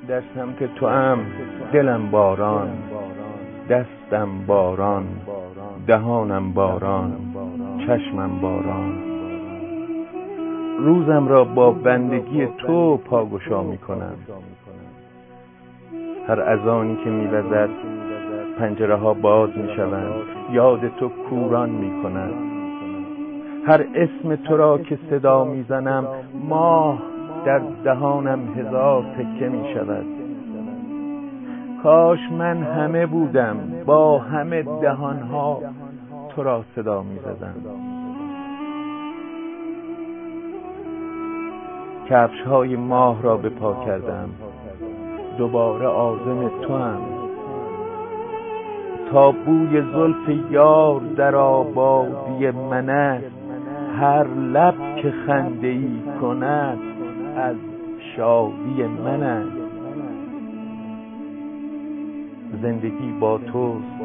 در سمت تو ام، دلم باران، دستم باران، دهانم باران، چشمم باران. روزم را با بندگی تو پاگشا می کنم. هر اذانی که می وزد پنجره ها باز می شوند، یاد تو کوران می کند. هر اسم تو را که صدا می زنم، ماه در دهانم هزار تکه می شود. کاش من همه بودم، با همه دهانها تو را صدا می زدم. کفش های ماه را به پا کردم، دوباره عازم تو هم. تا بوی زلف یار در آبادی من است، هر لب که خنده ای کند از شادی من است. زندگی با توست،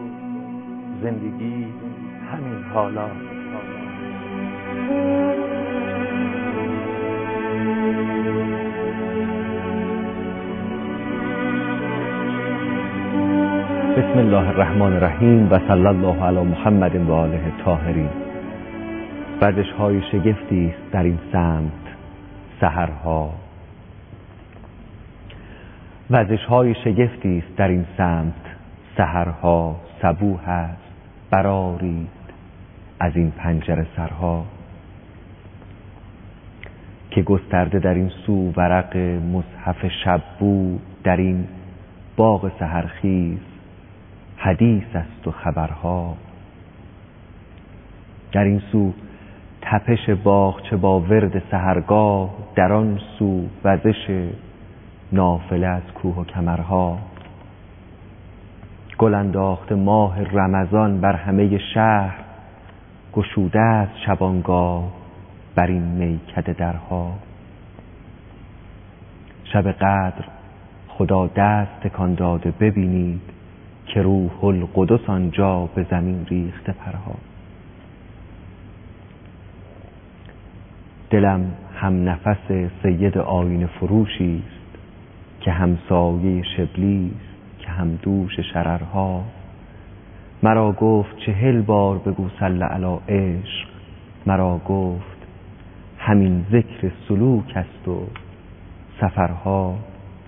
زندگی همین حالا. بسم الله الرحمن الرحیم و صلی الله علی محمد و آله الطاهرین. وزش‌های شگفتی است در این سمت سحرها، وزش‌های شگفتی است در این سمت سحرها. صبوح است برآرید از این پنجره سرها، که گسترده در این سو ورق مصحف شب بود. در این باغ سحرخیز حدیث است و خبرها. در این سو تپش باغچه با ورد سحرگاه، در آن سو وزش نافله از کوه و کمرها. گل انداخته ماه رمضان بر همه شهر، گشوده است شبانگاه بر این میکده درها. شب قدر خدا دست تکان داده، ببینید که روح القدس آنجا به زمین ریخته پرها. دلم هم نفس سید آینه فروشی است، که همسایه شبلی است که هم دوش شررها. مرا گفت 40 بار بگو صل علی عشق، مرا گفت همین ذکر سلوک است و سفرها.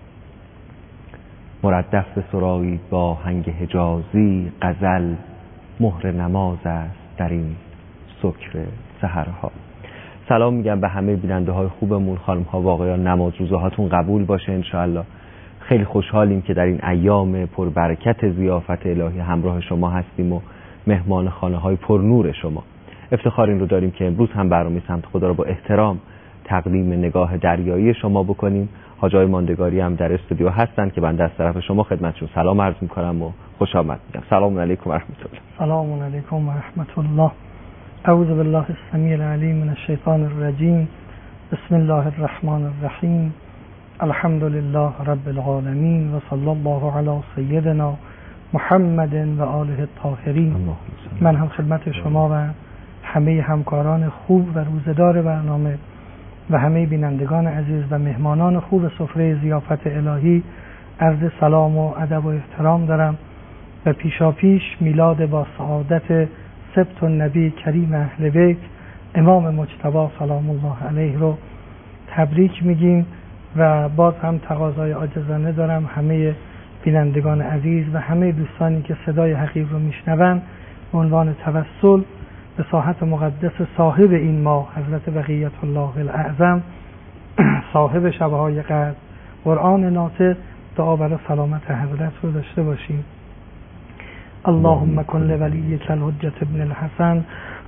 مردف به سرایید با آهنگ حجازی، غزل مهر نماز است در این سکر سحرها. سلام میگم به همه بیننده های خوبمون، خانم ها و آقایان. نماز روزه هاتون قبول باشه انشاءالله. خیلی خوشحالیم که در این ایام پربرکت ضیافت الهی همراه شما هستیم و مهمان خانه های پر نور شما. افتخار این رو داریم که امروز هم برنامه سمت خدا رو با احترام تقدیم نگاه دریایی شما بکنیم. حاجای ماندگاری هم در استودیو هستن که من از طرف شما خدمتشون سلام عرض میکنم و خوش آمد میگم. سلام علیکم و رحمت الله. سلام علیکم و رحمت الله. اعوذ بالله السمیع العلیم من الشیطان الرجیم. بسم الله الرحمن الرحیم. الحمد لله رب العالمین و صلی الله علی سیدنا محمد و آله الطاهرین. من هم خدمت شما و همه همکاران خوب و روزدار برنامه و همه بینندگان عزیز و مهمانان خوب سفره ضیافت الهی عرض سلام و ادب و احترام دارم و پیشاپیش میلاد با سعادت سبط النبی کریم اهل بیت امام مجتبی سلام الله علیه رو تبریک میگیم و باز هم تقاضای عاجزانه دارم همه بینندگان عزیز و همه دوستانی که صدای حقیق رو میشنون به عنوان توسل به ساحت مقدس صاحب این ماه حضرت بقیت الله الاعظم، صاحب شبهای قدر، قرآن ناطق، دعا برای سلامت حضرت رو داشته باشیم. اللهم کن لولیک الحجة ابن الحسن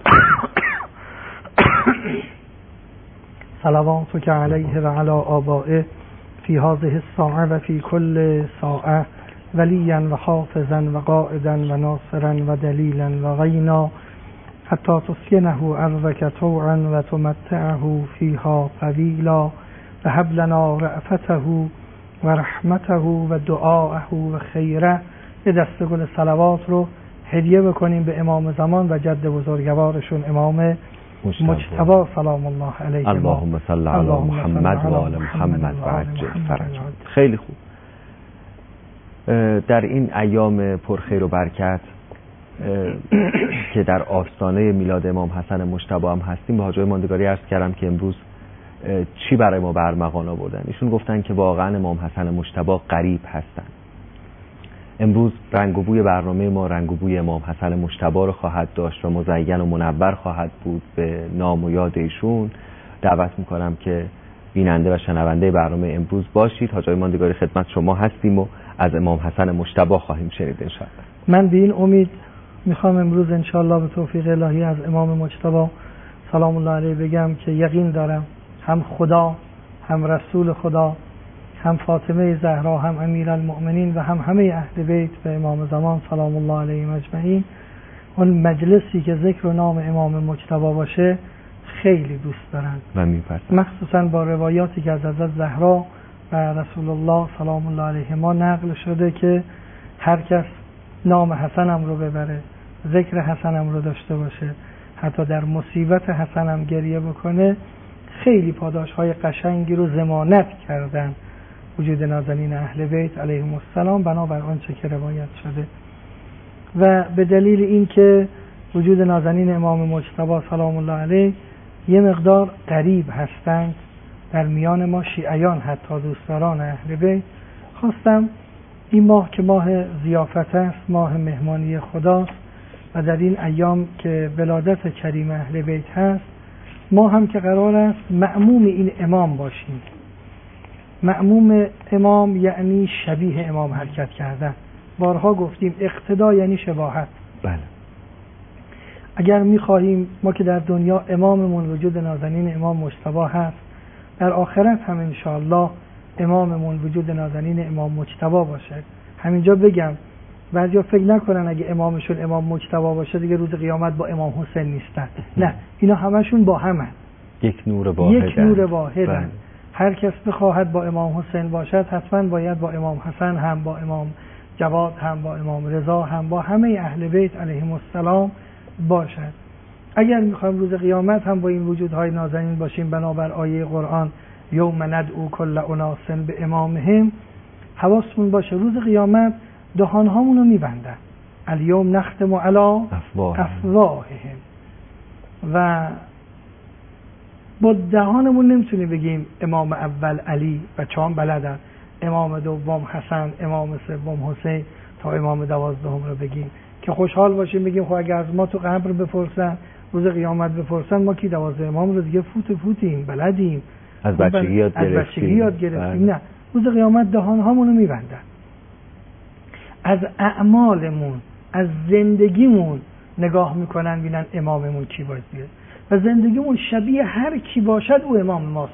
صلواتک علیه و علی آبائه فی هذه الساعه و فی کل ساعه ولیا و حافظا و قائدا و ناصرا و دلیلا و غینا حتی تسکنه ارضک طوعا و تمتعه فیها طویلا و هب لنا رأفته و رحمته و دعاءه و خیره. یه دسته گل صلوات رو هدیه بکنیم به امام زمان و جد بزرگوارشون امام مجتبی سلام الله علیه. اللهم صل علی محمد و آل محمد و عجل فرج. خیلی خوب. در این ایام پرخیر و برکت که در آستانه میلاد امام حسن مجتبی هم هستیم، به حاجی ماندگاری عرض کردم که امروز چی برای ما برمغان آوردن. ایشون گفتن که واقعا امام حسن مجتبی غریب هستن. امروز رنگ و بوی برنامه ما رنگ و بوی امام حسن مجتبی رو خواهد داشت و مزین و منور خواهد بود به نام و یاد ایشون. دعوت میکنم که بیننده و شنونده برنامه امروز باشید. حاجی ماندگاری خدمت شما هستیم و از امام حسن مجتبی خواهیم شنید انشاءالله. من به این امید میخوام امروز انشاءالله به توفیق الهی از امام مجتبی سلام الله علیه بگم که یقین دارم هم خدا، هم رسول خدا، هم فاطمه زهرا، هم امیرالمؤمنین و هم همه اهل بیت و امام زمان سلام الله علیهم اجمعین اون مجلسی که ذکر و نام امام مجتبی باشه خیلی دوست دارن و میپسند، مخصوصا با روایاتی که از حضرت زهرا و رسول الله سلام الله علیهما نقل شده که هر کس نام حسنم رو ببره، ذکر حسنم رو داشته باشه، حتی در مصیبت حسنم گریه بکنه، خیلی پاداش‌های قشنگی رو ضمانت کردن وجود نازنین اهل بیت علیهم السلام بنابر آنچه که روایت شده. و به دلیل اینکه وجود نازنین امام مجتبی سلام الله علیه یه مقدار غریب هستند در میان ما شیعیان، حتی دوستداران اهل بیت، خواستم این ماه که ماه ضیافت است، ماه مهمانی خداست و در این ایام که ولادت کریم اهل بیت هست، ما هم که قرار است مأموم این امام باشیم. مأموم امام یعنی شبیه امام حرکت کردن. بارها گفتیم اقتدا یعنی شباهت. بله. اگر می‌خواهیم ما که در دنیا اماممون وجود نازنین امام مجتبی هست، در آخرت هم انشاءالله اماممون وجود نازنین امام مجتبی باشه. همینجا بگم بعضیا فکر نکنن اگه امامشون امام مجتبی باشه دیگه روز قیامت با امام حسین نیستن. نه، اینا همشون با همن. یک نور واحدن. هر کس بخواهد با امام حسین باشد حتما باید با امام حسن هم، با امام جواد هم، با امام رضا هم، با همه اهل بیت علیهم السلام باشد. اگر میخوایم روز قیامت هم با این وجودهای نازنین باشیم بنابر آیه قرآن یوم ندعو کل اناس به امامهم، حواسمون باشه روز قیامت دهانهامون رو میبندن. الیوم نختم علی افواههم و با دهانمون نمیتونیم بگیم امام اول علی، بچه هم بلدن، امام دوم حسن، امام سوم حسین تا امام 12 رو بگیم که خوشحال باشیم بگیم خب اگر از ما تو قبر بپرسن روز قیامت بپرسن ما کی 12 امام رو دیگه فوتیم بلدیم، از بچگی یاد گرفتیم. نه، روز قیامت دهانهامون رو میبندن. از اعمالمون، از زندگیمون نگاه میکنن بینن اماممون کی باشه و زندگیمون شبیه هر کی باشد او امام ماست.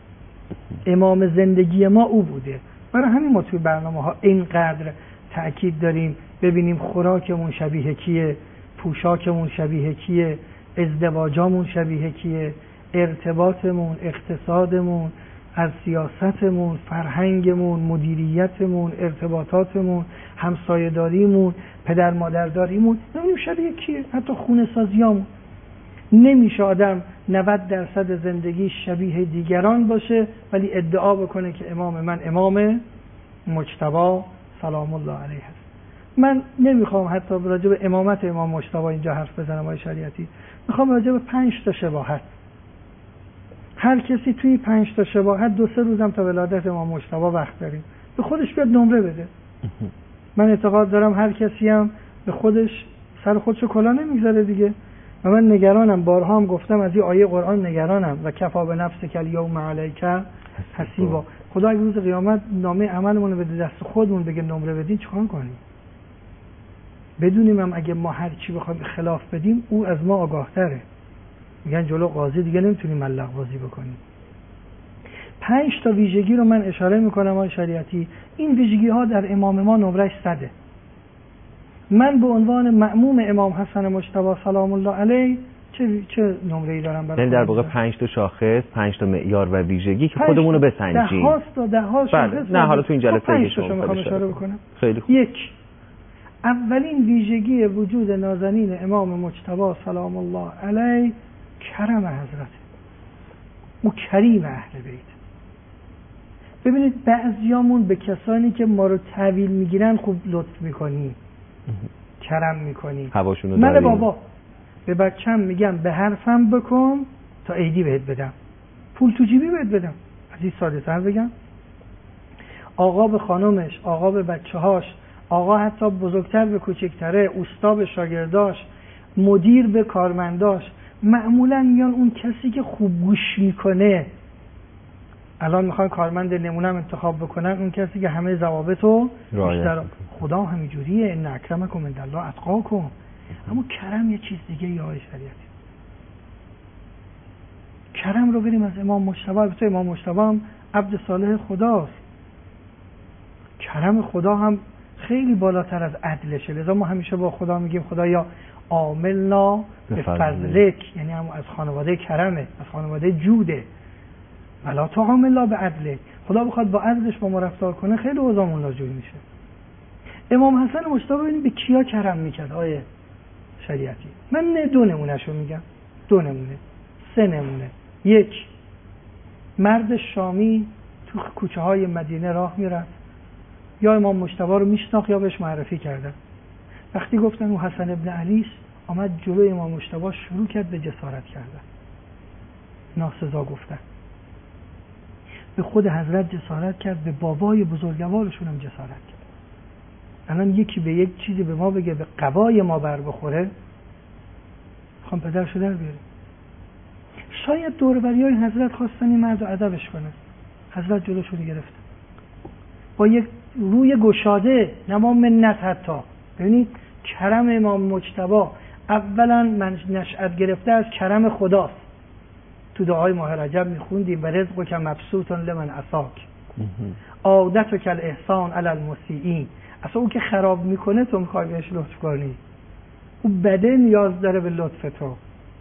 امام زندگی ما او بوده. برای همین ما توی برنامه ها اینقدر تأکید داریم ببینیم خوراکمون شبیه کیه، پوشاکمون شبیه کیه، ازدواجامون شبیه کیه، ارتباطمون، اقتصادمون، از سیاستمون، فرهنگمون، مدیریتمون، ارتباطاتمون، همسایه‌داریمون، پدر مادرداریمون، ببینیم شبیه کیه. حتی خونه سازیامون. نمیشه آدم 90% زندگی شبیه دیگران باشه ولی ادعا بکنه که امام من امام مجتبی سلام الله علیه است. من نمیخوام حتی راجع به امامت امام مجتبی اینجا حرف بزنم آقای شریعتی، میخوام راجع به 5 تا شباهت. هر کسی توی 5 تا شباهت 2-3 روزم تا ولادت امام مجتبی وقت داریم، به خودش بیاد نمره بده. من اعتقاد دارم هر کسی هم به خودش سر خودشو کلا نمیذاره دیگه. و من نگرانم، بارها هم گفتم از این آیه قرآن نگرانم و کفا به نفسک الیوم علیک حسیبا. خدا اگه روز قیامت نامه عملمون رو بده دست خودمون بگه نمره بدین چیکار کنیم؟ بدونیم هم اگه ما هر چی بخوایم خلاف بدیم او از ما آگاه‌تره. میگن جلو قاضی دیگه نمیتونیم ملق بازی بکنیم. 5 تا ویژگی رو من اشاره میکنم آقای شریعتی. این ویژگی ها در امام ما نمرش 100. من به عنوان مأموم امام حسن مجتبی سلام الله علیه چه نمره‌ای دارم برای در واقع 5 تا شاخص، 5 تا معیار و ویژگی که خودمون رو بسنجیم. ده ها شاخص. نه حالا تو این جلسه 5 تا میخوام اشاره بکنم. خیلی خوب. 1. اولین ویژگی وجود نازنین امام مجتبی سلام الله علیه کرم حضرت، او کریم اهل بیت. ببینید بعضیامون به کسانی که ما رو تحویل میگیرن خوب لطف میکنیم، کرم میکنیم. من بابا به بچم میگم به حرفم بکن تا عیدی بهت بدم، پول تو جیبی بهت بدم. از این ساده تر بگم. آقا به خانومش، آقا به بچه هاش، آقا حتی بزرگتر به کوچکتره، اوستا به شاگرداش، مدیر به کارمنداش، معمولا میان اون کسی که خوب گوش میکنه. الان میخوان کارمند نمونم انتخاب بکنن، اون کسی که همه ضوابطو بیشتر. خدا همینجوریه، ان اکرمکم عند الله اتقاکم. اما کرم یه چیز دیگه یا شریعتی. کرم رو بریم از امام مجتبی. البته امام مجتبی هم عبد صالح خداست. کرم خدا هم خیلی بالاتر از عدلشه، لذا ما همیشه با خدا میگیم خدایا عاملنا به فضلک، یعنی هم از خانواده کرمه، از خانواده جوده. ولا تعاملنا به عدلک، خدا بخواد با عدلش با ما رفتار کنه خیلی اوضاعمون ناجور میشه. امام حسن مجتبی ببینید به کیا کرم میکرد آیه شریعتی. من دو نمونهشو میگم، دو نمونه، سه نمونه. یک، مرد شامی تو کوچه های مدینه راه میرفت، یا امام مجتبی رو میشناخت یا بهش معرفی کردن. وقتی گفتن او حسن ابن علی است، آمد جلوی امام مجتبی شروع کرد به جسارت کردن، ناسزا گفتن. به خود حضرت جسارت کرد، به بابای بزرگوارشون هم جسارت کرد. الان یکی به یک چیزی به ما بگه به قبای ما بر بخوره، میخوام پدرشو در بیاریم. شاید دوربریای حضرت خواستن این مرد رو ادبش کنه، حضرت جلوشون گرفت با یک روی گشاده، نما منت. حتی ببینید کرم امام مجتبی اولا نشأت گرفته از کرم خداست. تو دعای ماه رجب میخوندیم و رزق که مبسوط لمن عصاک، عادت و کل احسان علی المسیئین. اصلا او که خراب میکنه تو میخوای بهش لطف کنی، او بده نیاز داره به لطف تو.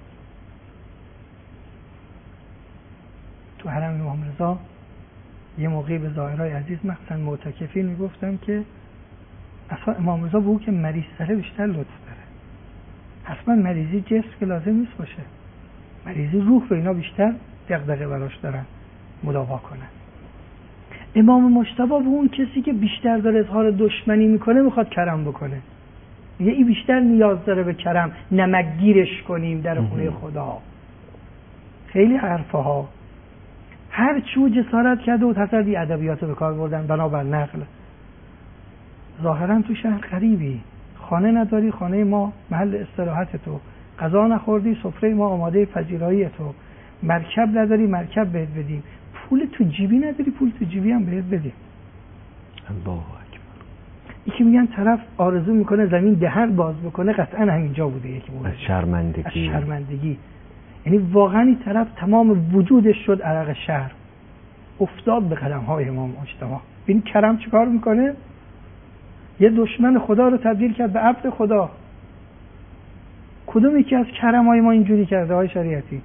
تو حرم امام رضا یه موقعی به ظاهرای عزیز مخصوصا معتکفین میگفتم که اصلا امام رضا به او که مریض سره بیشتر لطف داره. حتما مریضی جسم که لازم نیست باشه، مریضی روح و اینا بیشتر دغدغه براش دارن مداوا کنن. امام مجتبی به اون کسی که بیشتر داره اظهار دشمنی میکنه میخواد کرم بکنه. میگه این بیشتر نیاز داره به کرم، نمکگیرش کنیم در خونه خدا. خیلی حرفها. هر چیو جسارت کرده و تصدی ادبیات به کار بردن بنابر نقل. ظاهرا تو شهر غریبی، خانه نداری، خانه ما محل استراحت تو، غذا نخوردی، سفره ما آماده پذیرایی تو، مرکب نداری، مرکب بهت بدیم، پول تو جیبی نداری، پول تو جیبی هم بهت بدیم. الله اکبر. یکی میگن طرف آرزو میکنه زمین دهن باز بکنه، قطعا همینجا بوده. یکی از شرمندگی. یعنی واقعا این طرف تمام وجودش شد عرق شرم، افتاد به قدم های امام مجتبی. این کرم چیکار میکنه؟ یه دشمن خدا رو تبدیل کرد به عبد خدا. کدوم یکی از کرم های ما اینجوری کرده های شریعتی؟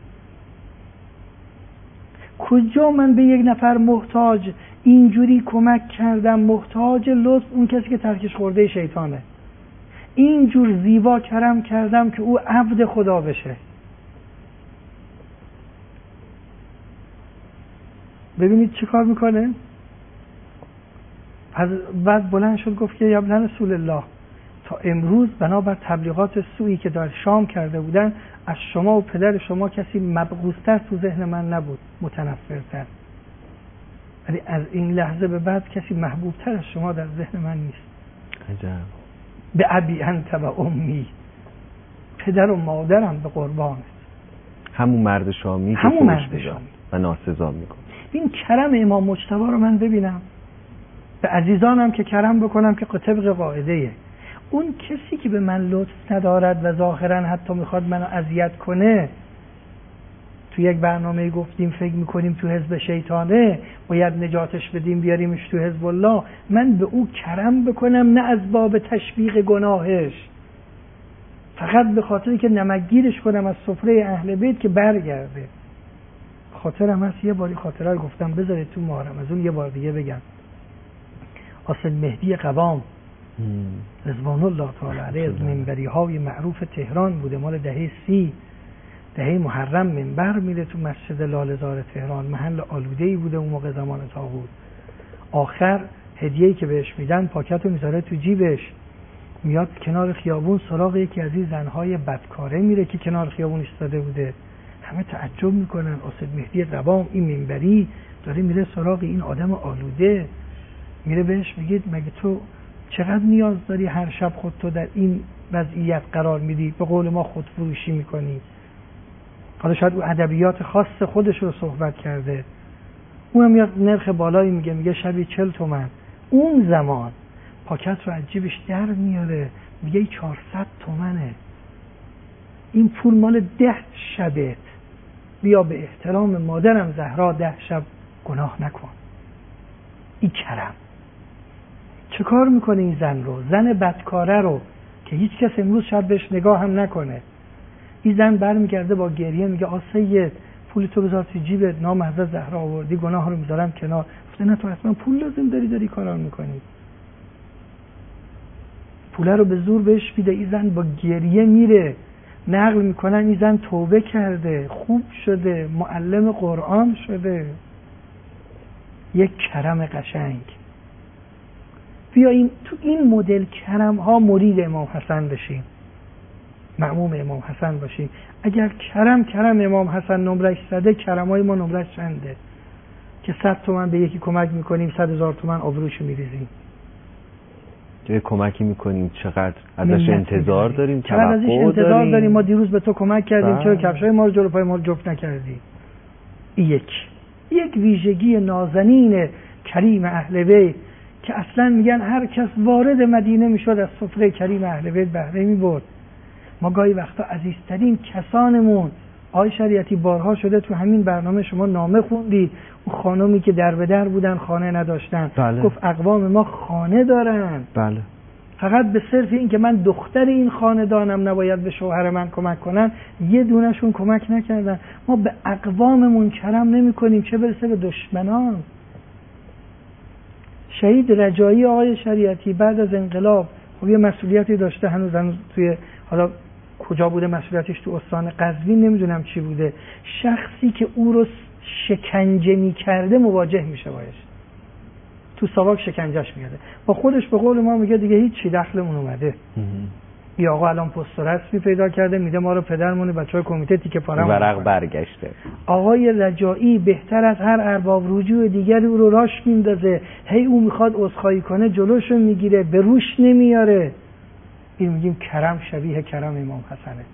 کجا من به یک نفر محتاج اینجوری کمک کردم، محتاج لطف اون کسی که ترکش خورده شیطانه، اینجور زیبا کرم کردم که او عبد خدا بشه. ببینید چه کار میکنه. بعد بلند شد گفت که یا ابن رسول الله، تا امروز بنابر تبلیغات سوئی که در شام کرده بودن از شما و پدر شما کسی مبغوض‌تر تو ذهن من نبود، متنفرتر، ولی از این لحظه به بعد کسی محبوبتر از شما در ذهن من نیست. عجب. به ابی انت و امی، پدر و مادرم به قربانت. همون مرد شامی همون مرد شامی و ناسزا میکنه. این کرم امام مجتبی رو من ببینم، به عزیزانم که کرم بکنم که طبق قاعده‌ایه. اون کسی که به من لطف ندارد و ظاهرا حتی میخواد منو اذیت کنه، تو یک برنامه گفتیم فکر میکنیم تو حزب شیطانه باید نجاتش بدیم بیاریمش تو حزب الله، من به او کرم بکنم نه از باب تشویق گناهش، فقط به خاطری که نمکگیرش کنم از سفره اهل بیت که برگرده. خاطرم هست یه باری خاطرهای گفتم بذارید تو محرم، از اون یه بار دیگه بگم. اصل مهدی قوام رضوان الله تعالی علیه از منبری های معروف تهران بوده، مال دهه 30. دهه محرم منبر میره تو مسجد لاله‌زار تهران، محل آلوده‌ای بوده اون موقع زمان طاغوت. آخر هدیه‌ای که بهش میدن پاکت رو میذاره تو جیبش، میاد کنار خیابون سراغ یکی از این زنهای بدکاره میره که کنار خیابون ایستاده بوده. همه تعجب میکنن، اسد مهدی قوام این منبری داره میره سراغ این آدم آلوده، میره بهش میگه مگه تو چقدر نیاز داری هر شب خودتو در این وضعیت قرار میدی، به قول ما خودفروشی میکنی. حالا شاید او ادبیات خاص خودش رو صحبت کرده، اونم میاد نرخ بالایی میگه شبی 40 تومن. اون زمان پاکت رو از جیبش در میاره میگه 400 تومنه، این پول مال 10 شبت، بیا به احترام مادرم زهرا 10 شب گناه نکن. این کرم. چه کار میکنه این زن رو، زن بدکاره رو که هیچ کس امروز شاید بهش نگاه هم نکنه. این زن برمیگرده با گریه میگه سید پول تو بذار تو جیبت، نام حضرت زهرا آوردی، گناه رو میذارم کنار. گفته نه تو اصلا پول لازم داری کارا میکنی. پول رو به زور بهش میده. این زن با گریه میره، نقل میکنن این زن توبه کرده، خوب شده، معلم قرآن شده. یک کرم قشنگ. بیاییم تو این مدل کرم ها مرید امام حسن بشیم، مأموم امام حسن باشیم. اگر کرم امام حسن نمرش زده، کرم های ما نمرش چنده که 100 تومن به یکی کمک میکنیم 100,000 تومن آبروش میریزیم. چه کمکی میکنیم، چقدر ازش انتظار داریم، چقدر ازش انتظار داریم. ما دیروز به تو کمک کردیم، چرا کفشای ما رو جلو پای ما رو جفت نکردی؟ یک ویژگی نازنین کریم اهل بیت که اصلا میگن هر کس وارد مدینه میشد از سفره کریم اهل بیت بهره میبرد. ما گاهی وقتا عزیزترین کسانمون، آقای شریعتی بارها شده تو همین برنامه شما نامه خوندید، اون خانمی که در به در بودن خانه نداشتن. بله. گفت اقوام ما خانه دارن. بله. فقط به صرف این که من دختر این خاندانم نباید به شوهر من کمک کنن، یه دونشون کمک نکردن. ما به اقواممون کرم نمی کنیم، چه برسه به دشمنان. شهید رجایی آقای شریعتی بعد از انقلاب خب یه مسئولیتی داشته، هنوز توی حالا کجا بوده مسئولیتش، تو استان قزوین نمیدونم چی بوده، شخصی که او رو شکنجه میکرده مواجه میشه باش، تو ساواک شکنجهش میاده، با خودش به قول ما میگه دیگه هیچ چی دخلمون اومده. این آقا الان پست رسمی پیدا کرده، میده ما رو پدرمون بچهای کمیته تیکه پارم ورق برگشته. آقای رجایی بهتر از هر ارباب رجوع دیگری او رو راش میندازه، هی او میخواد عذرخواهی کنه جلوشو میگیره، به روش نمیاره. این میگیم کرم شبیه کرم امام حسنه.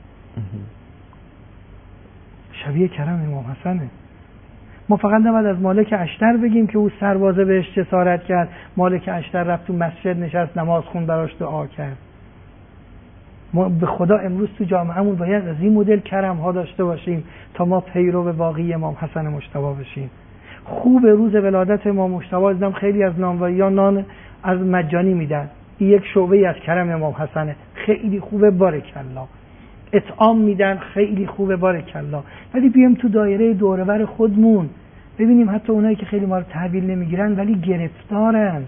شبیه کرم امام حسنه. ما فقط نباید از مالک اشتر بگیم که او سربازه بهش جسارت کرد، مالک اشتر رفت تو مسجد نشست نماز خون براش دعا کرد. ما به خدا امروز تو جامعهمون باید از این مدل کرم ها داشته باشیم تا ما پیرو واقعی امام حسن مجتبی بشیم. خوب روز ولادت امام مجتبی دیدم خیلی از نانوایی‌ها نان از مجانی میدن، این یک شعبه از کرم امام حسنه، خیلی خوبه، بارکالله. اطعام میدن، خیلی خوبه، بارکالله. ولی بیام تو دایره دور و بر خودمون ببینیم حتی اونایی که خیلی ما رو تحویل نمیگیرن ولی گرفتارن.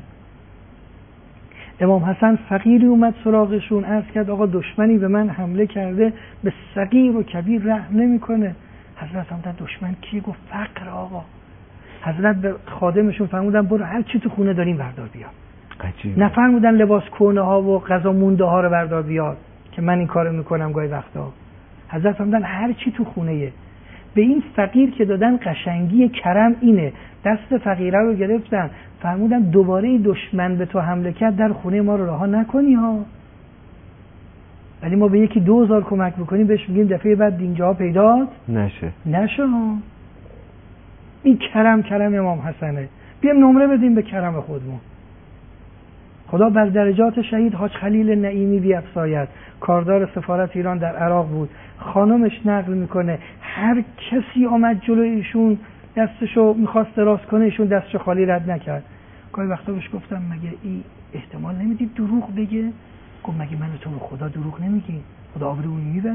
امام حسن فقیری اومد سراغشون، عرض کرد آقا دشمنی به من حمله کرده، به صغیر و کبیر رحم نمیکنه. حضرت فرمودن دشمن کیه؟ گفت فقر. آقا حضرت به خادمشون فرمودن برو هر چی تو خونه داریم بردار بیا. نفرمودن لباس کهنه ها و غذا مونده ها رو بردار بیار که من این کارو میکنم گاهی وقتا. حضرت فرمودن هر چی تو خونه‌ایه. به این فقیر که دادن قشنگی کرم اینه، دست فقیره رو گرفتن فرمودن دوباره دشمن به تو حمله کرد در خونه ما رو رها نکنی ها. ولی ما به یکی 2000 کمک بکنیم بهش میگیم دفعه بعد اینجا پیدا نشه ها. این کرم امام حسنه. بیام نمره بدیم به کرم خودمون. خدا بر درجات شهید حاج خلیل نعیمی بیفزاید، کاردار سفارت ایران در عراق بود. خانمش نقل میکنه هر کسی آمد جلوی ایشون دستشو میخواست دراز کنه، ایشون دستشو خالی رد نکرد. گاهی وقتا بهش گفتم مگه این احتمال نمیدید دروغ بگه؟ گفت مگه من تو خدا دروغ نمیگی؟ خدا آبرومون میبره؟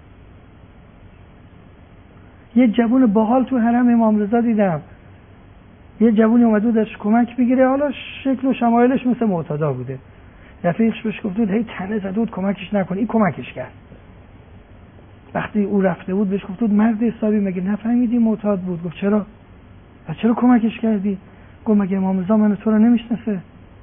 یه جوون باحال تو حرم امام رضا دیدم، یه جوونی اومد بود داشت کمک بگیره، حالا شکل و شمایلش مثل معتادا بوده. رفیقش بهش گفت هی تنه زد بود کمکش نکنی، این کمکش کرد. وقتی او رفته بود بهش گفت مرد حسابی، مگه نفهمیدی معتاد بود؟ گفت چرا؟ و چرا کمکش کردی؟ گفت مگه امام رضا من تو رو نمیشناسه؟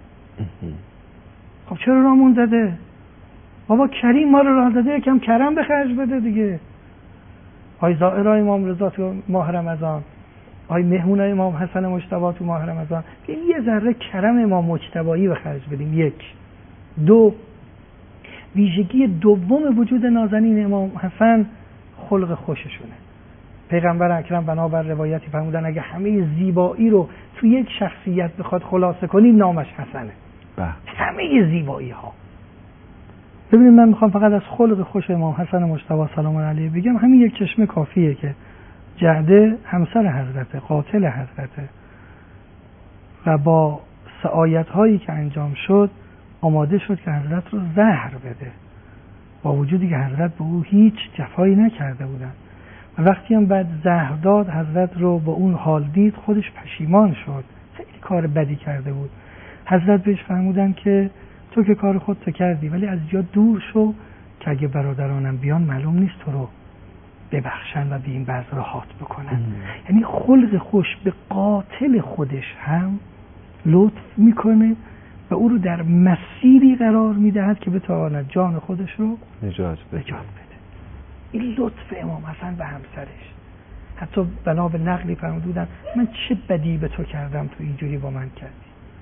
خب چرا رامون داده؟ بابا کریم ما رو راه داده، یکم کرم به خرج بده دیگه. آی زائرای امام رضا تو ماه رمضان، آی مهمونای امام حسن مجتبی تو ماه رمضان، یه ذره کرم امام مجتبی به خرج بدیم. یک. دو، ویژگی دوم وجود نازنین امام حسن خلق خوششونه. پیغمبر اکرم بنابر روایتی فرمودن اگه همه زیبایی رو تو یک شخصیت بخواد خلاصه کنی نامش حسنه. همه زیبایی ها. ببینید من میخوام فقط از خلق خوش امام حسن مجتبی سلام علیه بگم. همین یک چشمه کافیه که جعده همسر حضرته، قاتل حضرته، و با سعایت هایی که انجام شد آماده شد که حضرت رو زهر بده، با وجودی که حضرت به او هیچ جفایی نکرده بودن. و وقتی هم بعد زهر داد حضرت رو با اون حال دید خودش پشیمان شد، خیلی کار بدی کرده بود. حضرت بهش فرمودن که تو که کار خودت کردی ولی از جا دور شو که اگه برادرانم بیان معلوم نیست تو رو ببخشن و به این بعض راحت بکنن. یعنی خلق خوش به قاتل خودش هم لطف میکنه و او رو در مسیری قرار میدهد که بتواند جان خودش رو نجات بده. این لطف امام حسن به همسرش. حتی بنا به نقلی فرمودن من چه بدی به تو کردم تو اینجوری با من کردی.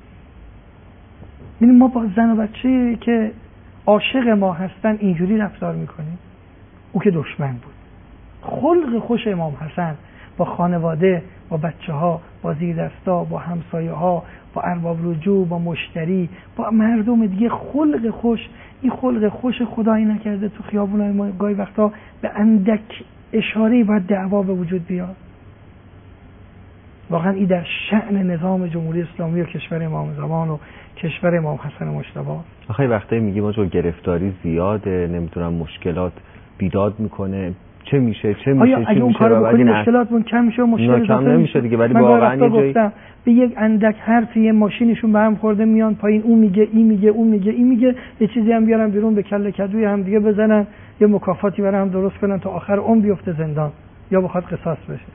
یعنی ما با زن و بچه که عاشق ما هستن اینجوری رفتار میکنیم. او که دشمن بود. خلق خوش امام حسن با خانواده، با بچه ها، با زیردستا، با همسایه ها، با ارباب رجوع، با مشتری، با مردم دیگه، خلق خوش. این خلق خوش خدایی نکرده تو خیابونای ما گاهی وقتا به اندک اشاره‌ای باید دعوا به وجود بیاد. واقعا این در شأن نظام جمهوری اسلامی و کشور امام زمان و کشور امام حسن مجتبی. آخه وقتی میگیم آقا گرفتاری زیاده، نمیدونم مشکلات بیداد میکنه، چه میشه آیا اگه اون کارو بکنی مشکلاتمون کم میشه و مشکل کم نمیشه دیگه. ولی واقعا یه جایی به یک اندک حرفی یه ماشینشون به هم خورده میان پایین، اون میگه این میگه اون میگه این میگه، یه چیزی هم بیارن بیرون به کله کدوی هم دیگه بزنن، یه مکافاتی برای هم درست کنن تا آخر اون بیفته زندان یا بخواد قصاص بشه.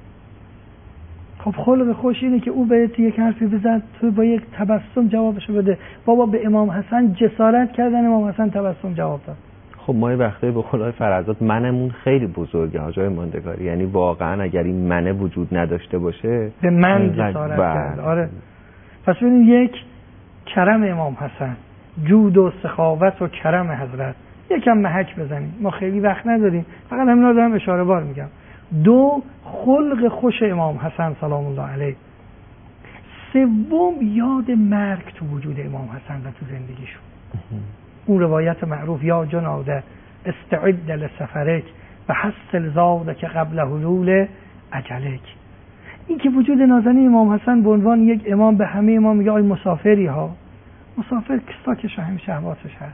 خب خلق خوش اینه که او بهت یک حرفی بزن تو با یک تبسم جوابشو بده. بابا به امام حسن جسارت کردن، امام حسن تبسم جواب داد. خب ما وقتی به قول فرزاد منمون خیلی بزرگه حاجای ماندگاری، یعنی واقعا اگر این منه وجود نداشته باشه به من جسارت کرد. آره. پس ببینید یک کرم امام حسن، جود و سخاوت و کرم حضرت. یکم محک بزنیم، ما خیلی وقت نداریم، فقط همینا دارم اشاره بار میگم. دو، خلق خوش امام حسن سلام الله علیه. سوم، یاد مرگ تو وجود امام حسن و تو زندگیشون. اون روایت معروف یا جناده استعد لسفرک و حصل زادک قبل حلول اجلک. این که وجود نازنین امام حسن به عنوان یک امام به همه امام میگه آی مسافری ها. مسافر کساکش همیشه حواسش هست.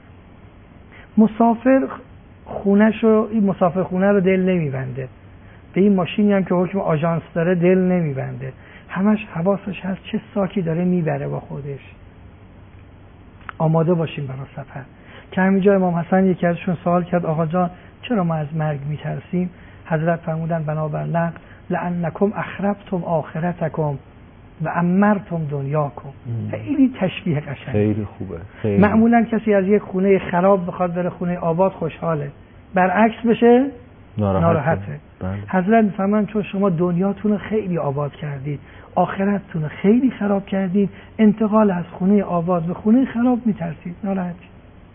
مسافر این مسافر خونه رو دل نمیبنده، به این ماشینی هم که حکم آژانس داره دل نمیبنده، همش حواسش هست چه ساکی داره میبره با خودش. آماده باشیم برای سفر. که همینجا امام حسن یکی ازشون سوال کرد آقا جان چرا ما از مرگ میترسیم؟ حضرت فرمودن بنابر نقل لأنکم اخربتم آخرتکم و امرتم دنیاکم. خیلی تشبیه قشنگ، خیلی خوبه. خیلی. معمولا کسی از یک خونه خراب بخواد بره خونه آباد خوشحاله، برعکس بشه ناراحته. حضرت فرمان چون شما دنیاتون خیلی آباد کردید، آخرتتون خیلی خراب کردید، انتقال از خونه آباد به خونه خراب میترسید، ناراحتید.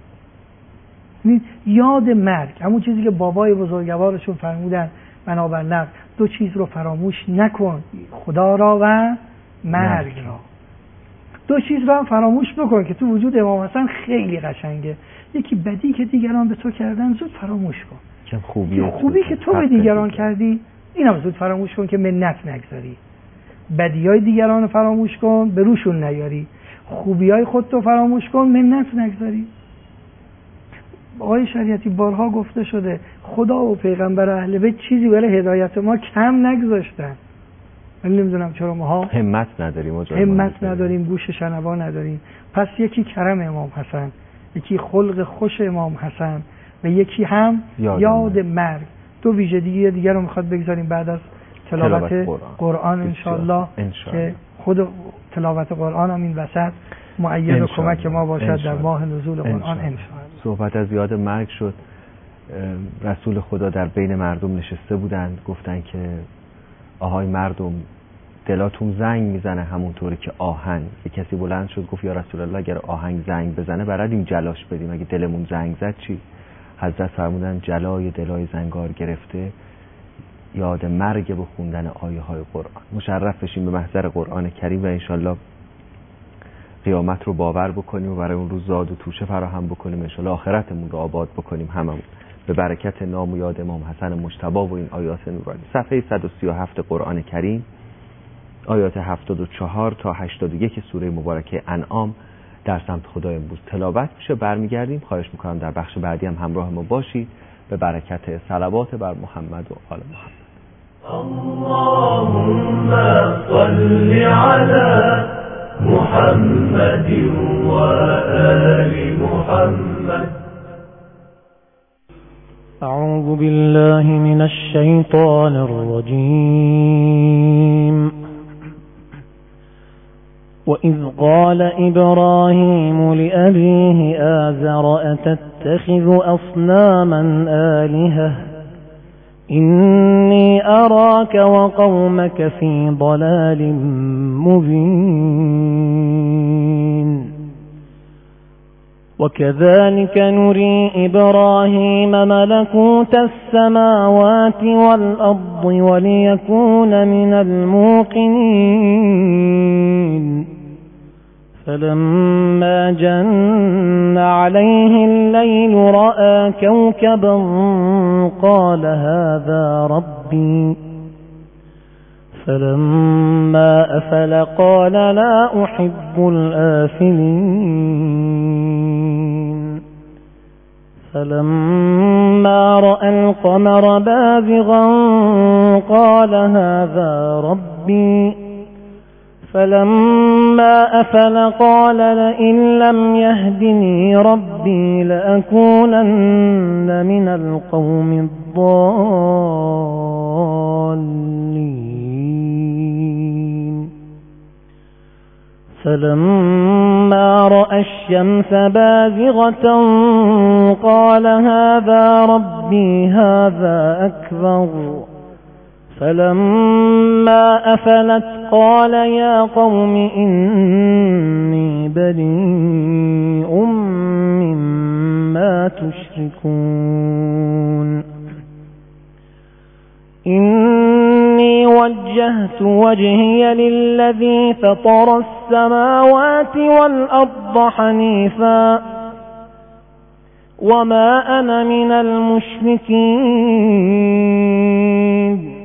یاد مرگ، همون چیزی که بابای بزرگوارشون فرمودن بنابر نقل دو چیز رو فراموش نکن، خدا را و مرگ را. دو چیز رو هم فراموش بکن که تو وجود امام حسن خیلی قشنگه. یکی بدی که دیگران به تو کردن زود فراموش کن. خوبی که تو به دیگران کردی اینم زود فراموش کن که منت نگذاری. بدیای دیگران رو فراموش کن، به روشون نیاری. خوبیای خودت رو فراموش کن، منت نگذاری. آقای شریعتی بارها گفته شده خدا و پیغمبر اهل بیت چیزی برای هدایت ما کم نگذاشتن. من نمیدونم چرا ما همت نداریم، گوش شنوا نداریم. پس یکی کرم امام حسن، یکی خلق خوش امام حسن و یکی هم یاد مرگ. دو ویژگی دیگر رو میخواد بگذاریم بعد از تلاوت قرآن انشالله که خود تلاوت قرآن هم این وسط معید و کمک ما باشد در ماه نزول قرآن انشالله. صحبت از یاد مرگ شد. رسول خدا در بین مردم نشسته بودند، گفتن که آهای مردم دلاتون زنگ میزنه همونطوری که آهنگ. یک کسی بلند شد گفت یا رسول الله اگر آهنگ زنگ بزنه بلدیم جلاش بدیم، اگه دلمون زنگ زد چی؟ حضرت فرمودن جلای دلای زنگار گرفته یاد مرگ به خوندن آیه های قرآن. مشرف بشیم به محضر قرآن کریم و انشالله قیامت رو باور بکنیم و برای اون روز زاد و توشه فراهم بکنیم، انشالله آخرتمون رو آباد بکنیم هممون به برکت نام و یاد امام حسن مجتبی و این آیات نورانی. صفحه 137 قرآن کریم آیات 74 تا 81 سوره مبارکه انعام در سمت خدای امروز تلاوت میشه. برمیگردیم. خواهش میکنم در بخش بعدی هم همراه ما باشید به برکت صلوات بر محمد و آل محمد. اللهم صل على محمد و آل محمد. اعوذ بالله من الشیطان الرجیم. وَإِذْ قَالَ إِبْرَاهِيمُ لِأَبِيهِ آزَرَ أَتَتَّخِذُ أَصْنَامًا آلِهَةً إِنِّي أَرَاكَ وَقَوْمَكَ فِي ضَلَالٍ مُبِينٍ. وَكَذَلِكَ نُرِي إِبْرَاهِيمَ مَلَكُوتَ السَّمَاوَاتِ وَالْأَرْضِ وَلِيَكُونَ مِنَ الْمُوقِنِينَ. فَلَمَّا جَنَّ عَلَيْهِ اللَّيْلُ رَأَى كَوْكَبًا قَالَ هَذَا رَبِّي. فَلَمَّا أَفَلَ قَالَ لَا أُحِبُّ الْآفِلِينَ. فَلَمَّا رَأَى الْقَمَرَ بَازِغًا قَالَ هَذَا رَبِّي. فَلَمَّا أَفَلَ قَالَ لَئِن لَّمْ يَهْدِنِي رَبِّي لَأَكُونَنَّ مِنَ الْقَوْمِ الضَّالِّينَ. فَلَمَّا رَأَى الشَّمْسَ بَازِغَةً قَالَ هَذَا رَبِّي هَذَا أَكْبَرُ. فَلَمَّا أَفَلَتْ قَالَ يَا قَوْمِ إِنِّي بَرِيءٌ مِّمَّا تُشْرِكُونَ. إِنِّي وَجَّهْتُ وَجْهِيَ لِلَّذِي فَطَرَ السَّمَاوَاتِ وَالْأَرْضَ حَنِيفًا وَمَا أَنَا مِنَ الْمُشْرِكِينَ.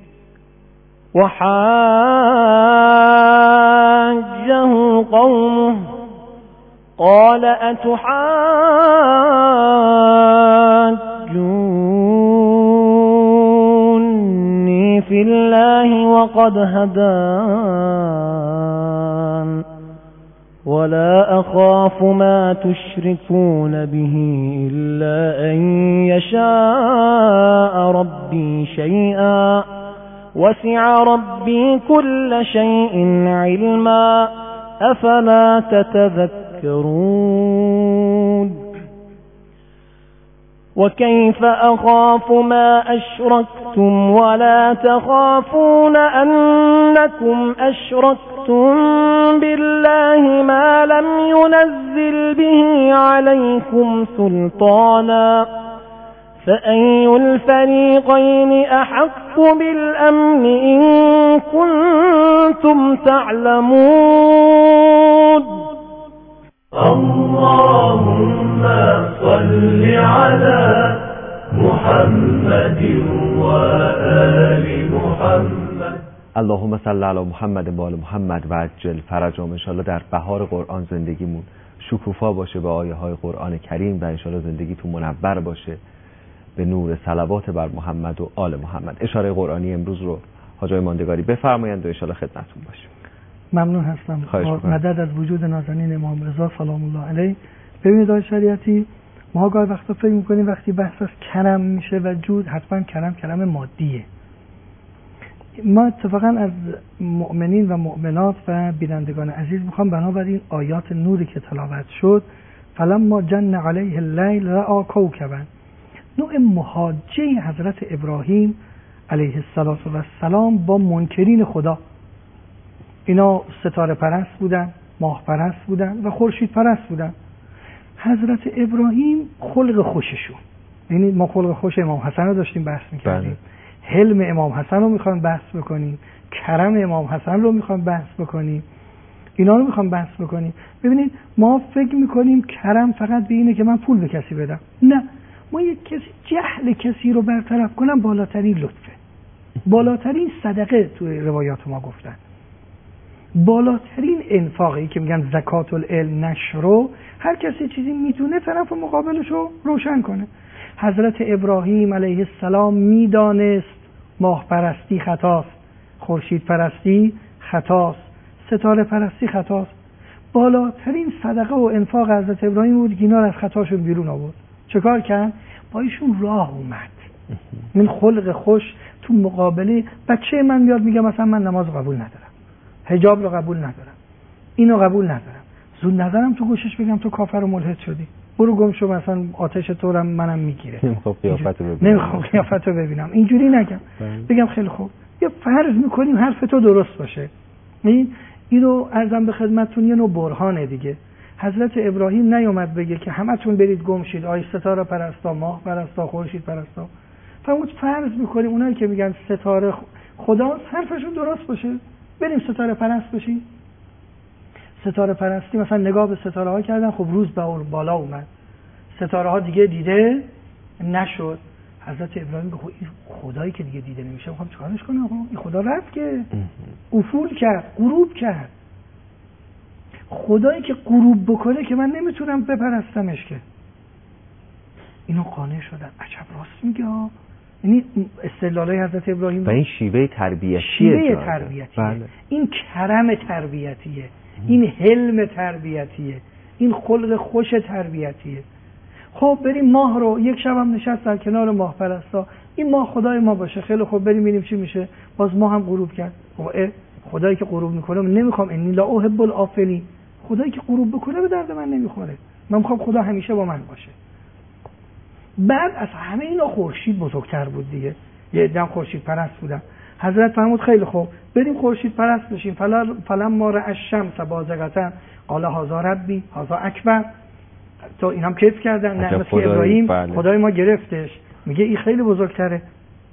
وحاجه قومه قال أتحاجوني في الله وقد هدان ولا أخاف ما تشركون به إلا أن يشاء ربي شيئا وسع ربي كل شيء علما أفلا تتذكرون. وكيف أخاف ما أشركتم ولا تخافون أنكم أشركتم بالله ما لم ينزل به عليكم سلطانا فأي الفريقين أحق بالأمن إن كنتم تعلمون. اللهم صل على محمد وآل محمد. اللهم صل علی محمد و آل محمد و عجل فرجهم. انشالله در بهار قرآن زندگیمون شکوفا باشه به آیه های قرآن کریم و انشالله زندگیتون منور باشه به نور صلوات بر محمد و آل محمد. اشاره قرآنی امروز رو حاجی ماندگاری بفرمایند و انشالله خدمتتون باشیم. ممنون هستم. مدد از وجود نازنین امام رضا سلام الله علیه. ببینید آقای شریعتی، ما گاهی وقتا فکر میکنیم وقتی بحث از کرم میشه و جود حتما کرم مادیه. ما اتفاقا از مؤمنین و مؤمنات و بینندگان عزیز میخوام بنابراین آیات نوری که تلاوت شد فلما جن علیه اللیل رأى کوکبا، نوع محاجه حضرت ابراهیم علیه السلام با منکرین خدا. اینا ستاره پرست بودن، ماه پرست بودن و خورشید پرست بودن. حضرت ابراهیم خلق خوششون، یعنی ما خلق خوش امام حسن رو داشتیم بحث میکردیم، حلم امام حسن رو میخوام بحث بکنیم، کرم امام حسن رو میخوام بحث بکنیم، اینا رو میخوام بحث بکنیم. ببینید ما فکر میکنیم کرم فقط به اینه که من پول به کسی بدم. نه، ما یک کسی جهل کسی رو برطرف کنم بالاترین لطفه، بالاترین صدقه توی روایات ما گفتن، بالاترین انفاقی که میگن زکات العلم نشرو، هر کسی چیزی میتونه طرف مقابلش رو روشن کنه. حضرت ابراهیم علیه السلام میدانست ماه پرستی خطاست، خورشید پرستی خطاست، ستاره پرستی خطاست. بالاترین صدقه و انفاق حضرت ابراهیم بود که اینا رو از خطاشون بیرون آورد. چه کار کرد؟ با ایشون راه اومد. من خلق خوش تو مقابله بچه من میاد میگه مثلا من نماز قبول ندارم، حجاب رو قبول ندارم، اینو قبول ندارم، زود نظرم تو گوشش بگم تو کافر و ملحد شدی، برو گم شو، مثلا آتش تورم منم میگیره، نمیخوام قیافتو ببینم. اینجوری نگم، بگم خیلی خوب یه فرض میکنیم حرف تو درست باشه. اینو عرضم به خدمتتون یه نوع برهانه دیگه. حضرت ابراهیم نیومد بگه که همتون برید گم شید، آی ستاره پرستا، ماه پرستا، خورشید پرستا. فرض میکنیم اونایی که میگن ستاره خداست حرفشون درست باشه، بریم ستاره پرست بشیم. ستاره پرستی مثلا نگاه به ستاره ها کردن، خب روز به بالا اومد، ستاره ها دیگه دیده نشد. حضرت ابراهیم گفت این خدایی که دیگه دیده نمیشه میخوام چیکارش کنم؟ این خدا رفت که افول کرد، غروب کرد. خدایی که غروب بکنه که من نمیتونم بپرستمش که. اینو قانع شدن، عجب راست میگه. یعنی استدلالای حضرت ابراهیم و این شیوه تربیتیه، بله. این کرم تربیتیه، این حلم تربیتیه، این خلق خوش تربیتیه. خب بریم ماه رو، یک شب هم نشست در کنار ماه پرستا، این ماه خدای ما باشه، خیلی خب بریم ببینیم چی میشه. باز ماه هم غروب کرد. خدایی که غروب میکنه من نمیخوام، انی لا احب الافلین، خدایی که غروب بکنه به درد من نمیخوره، من میخوام خدا همیشه با من باشه. بعد از همه اینا خورشید بزرگتر بود دیگه، یه عده خورشید پرست بودن. حضرت فرمود خیلی خوب بریم خورشید پرست بشیم. فلما رأى الشمس بازغة قال هذا ربی هذا اکبر. تو اینم کیف کردن نعمت ابراهیم، بله. خدای ما گرفتش، میگه این خیلی بزرگتره.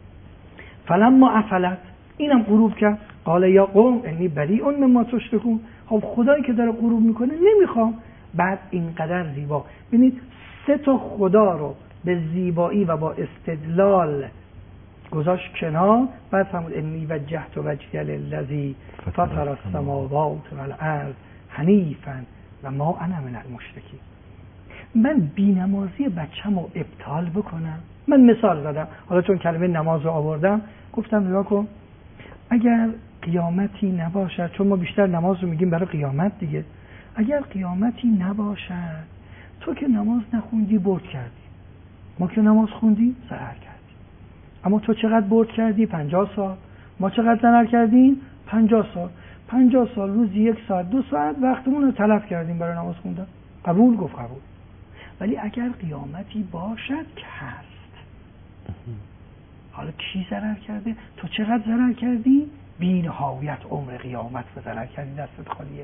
فلما افلت، اینم غروب کرد، قال یا قوم انی بریء مما تشركون. خب خدایی که داره غروب میکنه نمیخوام. بعد اینقدر زیبا، ببینید سه تا خدا رو به زیبایی و با استدلال گذاشت کنار. بعد فرمود انی وجهت وجهی للذی فطر السماوات والارض حنیفا و ما انا من المشرکین. من بی‌نمازی بچه‌مو ابطال بکنم؟ من مثال زدم، حالا چون کلمه نماز رو آوردم گفتم نگاه کن، اگر قیامتی نباشد، چون ما بیشتر نماز رو میگیم برای قیامت دیگه، اگر قیامتی نباشد تو که نماز نخوندی برد کردی، ما که نماز خوندی ضرر کردی. اما تو چقدر برد کردی؟ 50 سال. ما چقدر ضرر کردیم؟ 50 سال. 50 سال روزی 1 ساعت 2 ساعت وقتمون رو تلف کردیم برای نماز خوندن. قبول؟ گفت قبول. ولی اگر قیامتی باشد که هست، حالا کی ضرر کرده؟ تو چقدر ضرر کردی؟ بی نهایت عمر قیامت رو ضرر کردی، دستت خالیه.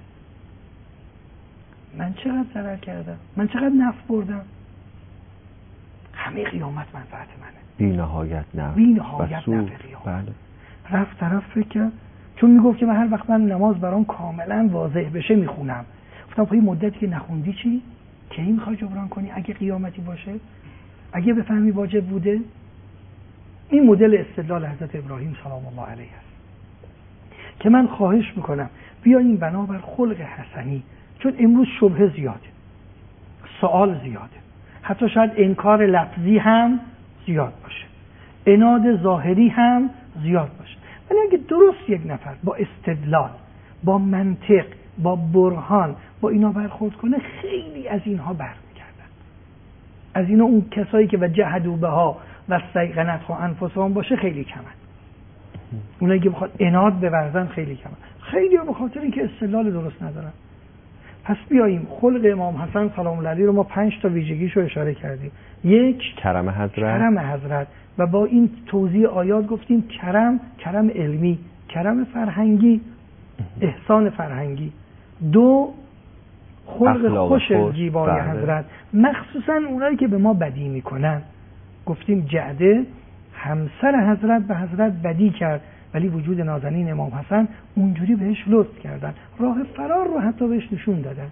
من چقدر ضرر کردم؟ من چقدر نفع بردم؟ همه قیامت منفعت منه، بی نهایت نفع، بی نهایت نفع قیامت. بله. رفت طرف فکر کرد، چون میگفت که من هر وقت من نماز برام کاملا واضح بشه میخونم. گفتم خب این مدتی که نخوندی چی؟ کی میخوای جبران کنی اگه قیامتی باشه؟ اگه بفهمی واجب بوده؟ این مدل استدلال حضرت ابراهیم سلام الله علیه است که من خواهش میکنم بیاییم بنابر خلق حسنی، چون امروز شبهه زیاده، سوال زیاده، حتی شاید انکار لفظی هم زیاد باشه، عناد ظاهری هم زیاد باشه. ولی اگه درست یک نفر با استدلال، با منطق، با برهان، با اینا برخورد کنه، خیلی از اینها برمیگردن. از اینا اون کسایی که و جهدوا بها و استیقنتها انفسهم باشه خیلی کمن. اونایی که بخواد عناد بورزن خیلی کمن. خیلی ها به خاطر اینکه استدلال درست ندارن. پس بیاییم خلق امام حسن سلام الله علیه رو ما 5 تا ویژگیشو اشاره کردیم. 1 کرم حضرت و با این توضیح آیات گفتیم کرم علمی، کرم فرهنگی، احسان فرهنگی. 2 خلق خوش زیبای حضرت، مخصوصا اونایی که به ما بدی میکنن. گفتیم جعده همسر حضرت به حضرت بدی کرد ولی وجود نازنین امام حسن اونجوری بهش لطف کردن، راه فرار رو حتی بهش نشون دادن.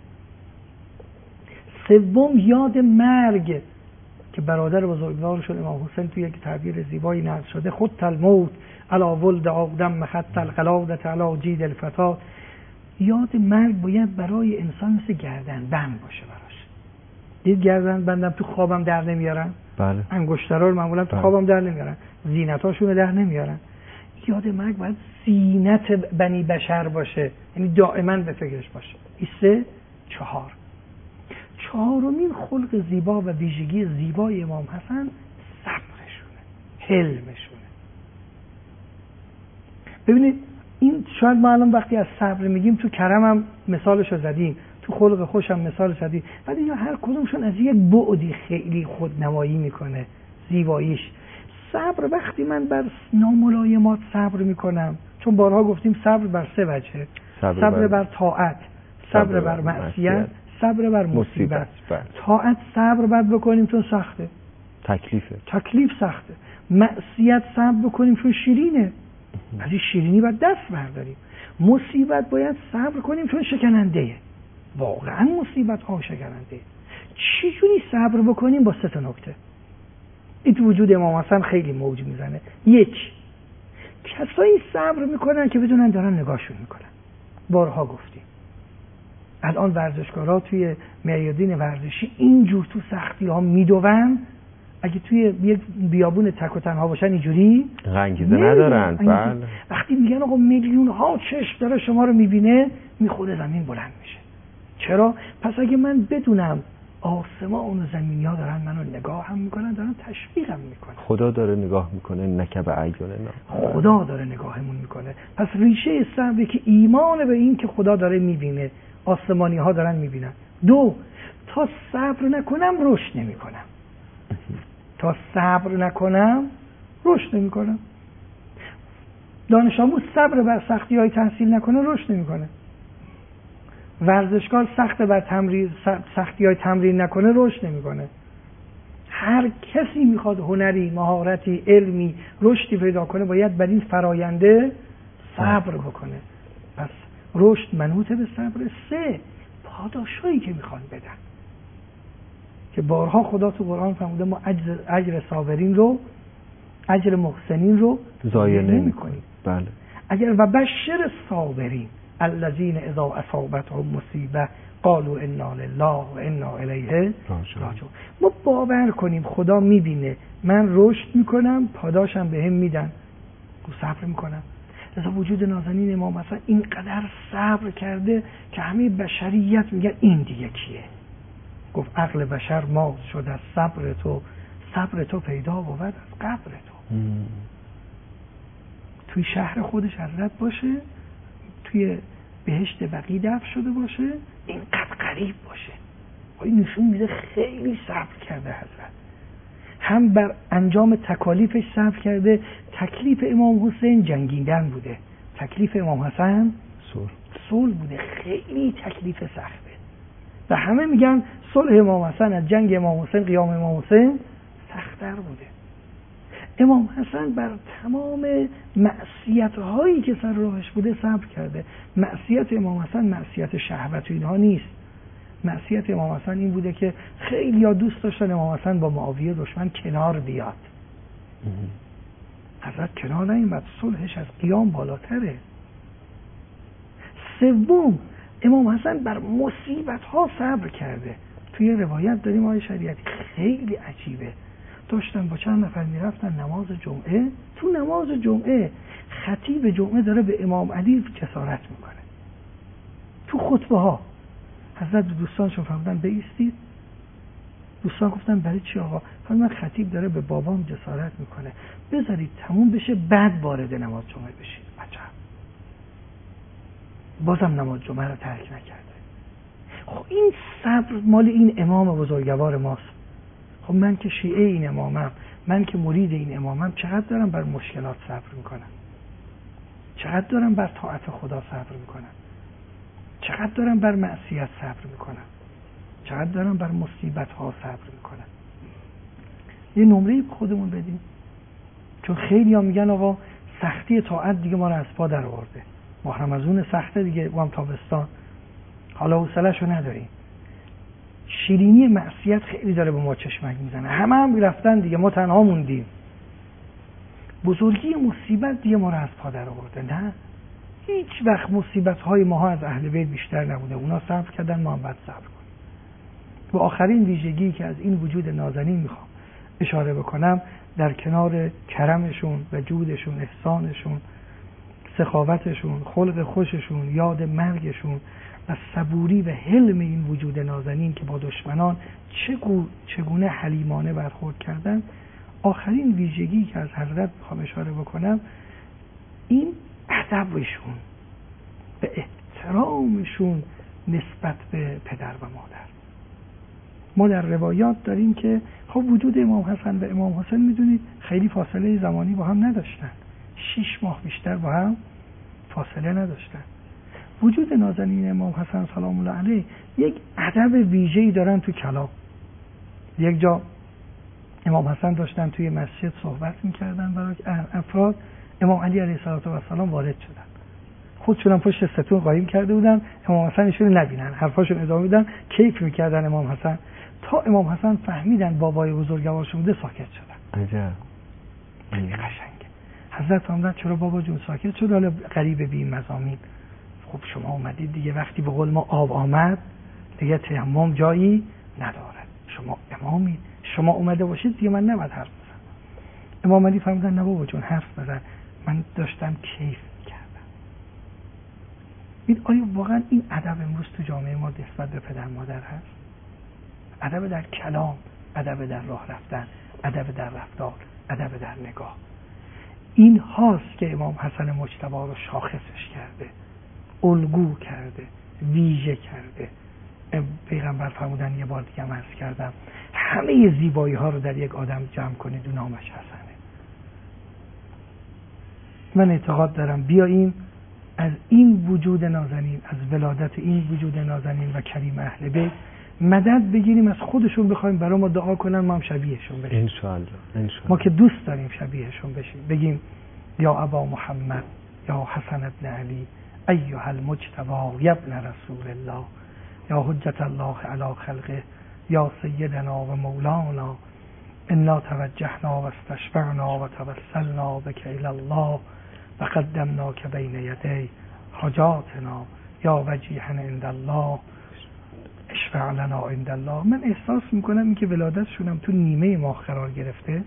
3 یاد مرگ که برادر بزرگوارشون امام حسین توی یک تعبیر زیبایی نقل شده، خط الموت علی ولد آدم خط القلادة علی جید الفتات. یاد مرگ باید برای انسان مثل گردن بند باشه براش. دید گردن بندم تو خوابم در نمیارن؟ بله. انگشترها رو معمولا تو خوابم در نمیارن، زینتاشون رو در نمیارن. یاد مرگ باید زینت بنی بشر باشه، یعنی دائما به فکرش باشه. 3 4 چهارمین خلق زیبا و ویژگی زیبای امام حسن صبرشونه، حلمشونه. ببینید این شاید ما الان وقتی از صبر میگیم تو کرم هم مثالشو زدیم، تو خلق خوش هم مثال زدیم، ولی اینا هر کدومشون از یک بعدی خیلی خودنمایی میکنه زیباییش. صبر وقتی من بر ناملایمات صبر میکنم، چون بارها گفتیم صبر بر 3 وجهه، صبر بر طاعت، صبر بر معصیت، صبر بر مصیبت. طاعت صبر باید بکنیم چون سخته، تکلیف سخته. معصیت صبر بکنیم چون شیرینه، از این شیرینی باید دست برداریم. مصیبت باید صبر کنیم چون شکننده، واقعا مصیبت ها شکننده. چجوری صبر بکنیم؟ با 3 نکته. این تو وجود امام حسن خیلی موج میزنه. 1 کسایی صبر میکنن که بدونن دارن نگاهشون میکنن. بارها گفتیم الان ورزشکارا توی میادین ورزشی اینجور تو سختی ها میدوون، اگه توی یک بیابون تک و تنها باشن اینجوری غنگیزه ندارن. بله. وقتی میگن آقا میلیون ها چشم داره شما رو میبینه، میخوره زمین بلند میشه. چرا؟ پس اگه من بدونم آسمان و زمینی ها دارن منو نگاه هم میکنن، دارن تشویقم میکنن، خدا داره نگاه میکنه، نکب اعیننا، خدا داره نگاهمون میکنه. پس ریشه صبری که ایمان به این که خدا داره میبینه، آسمانی ها دارن میبینن. 2 تا صبر نکنم رشد نمیکنم، تا صبر نکنم رشد نمیکنم. دانش آموز صبر بر سختی های تحصیل نکنه رشد نمیکنه. ورزشکار سختی های تمرین نکنه رشد نمیکنه. هر کسی میخواد هنری، مهارتی، علمی، رشدی پیدا کنه باید بر این فراینده صبر بکنه. پس رشد منوط به صبر. 3 پاداشایی که میخوان بدن که بارها خدا تو قرآن فرموده ما اجر صابرین رو، اجر محسنین رو ضایع نمی‌کنیم. بله. اگر و بشر صابرین الذین اذا اصابتهم مصیبه قالوا انا لله و انا الیه راجعون. ما باور کنیم خدا میبینه، من رشد میکنم، پاداشم بهم میدن، صبر میکنم. لذا وجود نازنین امام حسن اینقدر صبر کرده که همه بشریت میگن این دیگه کیه؟ گفت عقل بشر ماز شد از صبر تو پیدا بود از قبر تو. توی شهر خودش حضرت باشه، توی بهشت بقیع دفن شده باشه، اینقدر غریب باشه. این نشون میده خیلی صبر کرده حضرت. هم بر انجام تکالیفش صبر کرده. تکلیف امام حسین جنگیدن بوده، تکلیف امام حسن صلح بوده. خیلی تکلیف سخته و همه میگن صلح امام حسن از جنگ امام حسین، قیام امام حسین سخت‌تر بوده. امام حسن بر تمام معصیت‌هایی که سر راهش بوده صبر کرده. معصیت امام حسن معصیت شهوت و اینها نیست. معصیت امام حسن این بوده که خیلی ها دوست داشتن امام حسن با معاویه دشمن کنار بیاد. حضرت کنار نیامد، صلحش از قیام بالاتره. 3 امام حسن بر مصیبت‌ها صبر کرده. توی روایت داریم آیه شریعتی خیلی عجیبه. داشتن با چند نفر میرفتن نماز جمعه. تو نماز جمعه خطیب جمعه داره به امام علی جسارت میکنه. تو خطبه ها حضرت دوستانشون فرمودن بایستید، دوستان گفتن برای چی آقا؟ من خطیب داره به بابام جسارت میکنه، بذارید تموم بشه بعد وارد نماز جمعه بشید. عجب، بازم نماز جمعه رو ترک نکرده. خب این صبر مال این امام بزرگوار ماست. خب من که شیعه این امامم، من که مرید این امامم، چقدر دارم بر مشکلات صبر میکنم، چقدر دارم بر طاعت خدا صبر میکنم، چقدر دارم بر معصیت صبر میکنم، چقدر دارم بر مصیبت ها صبر میکنم. یه نمره خودمون بدیم، چون خیلی ها میگن آقا سختی طاعت دیگه ما رو از پا در آورده، ما رمضان سخته دیگه، ما هم تابستان حالا حوصله‌شو نداریم، شیرینی معصیت خیلی داره به ما چشمک میزنه، همه رفتن دیگه، ما تنها موندیم. بزرگی مصیبت دیگه ما رو از پا در آورده. نه، هیچ وقت مصیبت های ما از اهل بیت بیشتر نبوده، اونا صبر کردن، ما هم باید صبر کنیم. و آخرین ویژگی که از این وجود نازنین میخوام اشاره بکنم، در کنار کرمشون و جودشون، احسانشون، سخاوتشون، خلق خوششون، یاد مرگشون و صبوری و حلم این وجود نازنین که با دشمنان چگونه حلیمانه برخورد کردن، آخرین ویژگی که از حضرت میخوام اشاره بکنم این ادبشون به احترامشون نسبت به پدر و مادر. ما در روایات داریم که خب وجود امام حسن و امام حسین میدونید خیلی فاصله زمانی با هم نداشتن، 6 ماه بیشتر با هم فاصله نداشتن. وجود نازنین امام حسن سلام الله علیه یک ادب ویژه‌ای دارن تو کلام. یک جا امام حسن داشتن توی مسجد صحبت میکردن برای افراد، امام علی علیه السلام وارد شدن، خودشون هم پشت ستون قایم کرده بودن، امام حسن ایشون نبینن، حرفاشون ادامه میدن، کیف میکردن امام حسن، تا امام حسن فهمیدن بابای بزرگوارشون بوده ساکت شدن. عجب، خیلی قشنگه. حضرت فرمودن چرا بابا جون ساکت شد؟ حالا غریبه بی مزامین. خب شما اومدید دیگه، وقتی به قول ما آب آمد دیگه تیمم جایی نداره، شما امامی، شما اومده باشید دیگه من نباید حرف بزنم. امام علی فرمودن نه بابا جون حرف بزن، من داشتم کیف میکردم. آیا واقعا این ادب امروز تو جامعه ما نسبت به پدر مادر هست؟ ادب در کلام، ادب در راه رفتن، ادب در رفتار، ادب در نگاه. این هاست که امام حسن مجتبی رو شاخصش کرده، الگو کرده، ویژه کرده. پیغمبر فرمودن، یه بار دیگه عرض کردم، همه زیبایی ها رو در یک آدم جمع کنید و نامش حسنه. من اعتقاد دارم بیاییم از این وجود نازنین، از ولادت این وجود نازنین و کریم اهل بیت مدد بگیریم، از خودشون بخوایم برای ما دعا کنن، ما هم شبیهشون بشیم انشاءالله. ما که دوست داریم شبیهشون بشیم، بگیم یا ابا محمد، یا حسن ابن علی، ایها المجتبی یا ابن رسول الله، یا حجت الله علی خلقه، یا سیدنا و مولانا، انا توجهنا و استشفعنا و توسلنا بک الی الله و قدمناک بین یدی حاجاتنا یا وجیها عند الله اشفع لنا عند الله. من احساس میکنم این که ولادتشون هم تو نیمه ماه قرار گرفته،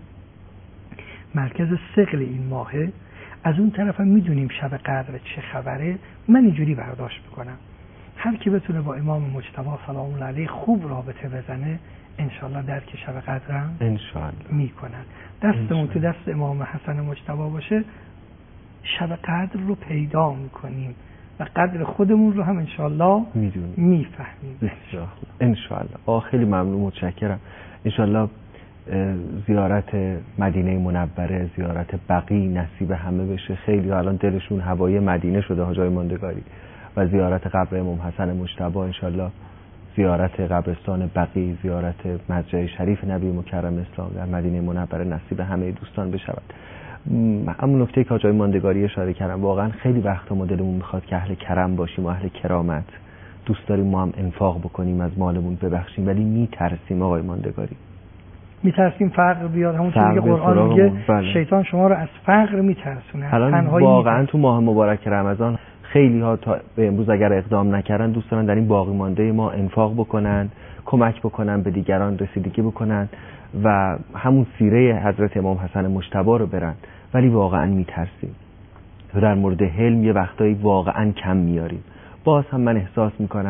مرکز ثقل این ماهه، از اون طرف هم میدونیم شب قدر چه خبره. من اینجوری برداشت میکنم هر کی بتونه با امام مجتبی سلام الله علیه خوب رابطه بزنه، انشالله درک شب قدر هم انشالله میکنن. دستمون تو دست امام حسن مجتبی باشه، شب قدر رو پیدا میکنیم و قدر خودمون رو هم انشالله میفهمیم. بسیار خوب، انشالله. خیلی ممنون، متشکرم. انشالله زیارت مدینه منوره، زیارت بقیع نصیب همه بشه. خیلی الان دلشون هوای مدینه شده، حاجای ماندگاری، و زیارت قبر امام حسن مجتبی، انشالله زیارت قبرستان بقیع، زیارت مسجد شریف نبی مکرم اسلام در مدینه منوره نصیب همه دوستان بشود. همون نکته که حاجای ماندگاری اشاره کردم، واقعا خیلی وقتا ما دلمون میخواد که اهل کرم باشیم و اهل کرامت، دوست داریم ما هم انفاق بکنیم، از مالمون ببخشیم، ولی میترسیم آقای ماندگاری، میترسیم فقر بیاد. همون چیزی که قرآن میگه شیطان شما رو از فقر میترسونه. الان واقعا تو ماه مبارک رمضان خیلی ها تا به امروز اگر اقدام نکردن دوست دارن در این باقی مانده ما انفاق بکنن، کمک بکنن، به دیگران رسیدگی بکنن و همون سیره حضرت امام حسن مجتبی رو برن، ولی واقعا میترسیم. تو در مورد حلم یه وقتایی واقعا کم میاریم. باز هم من احساس میکنم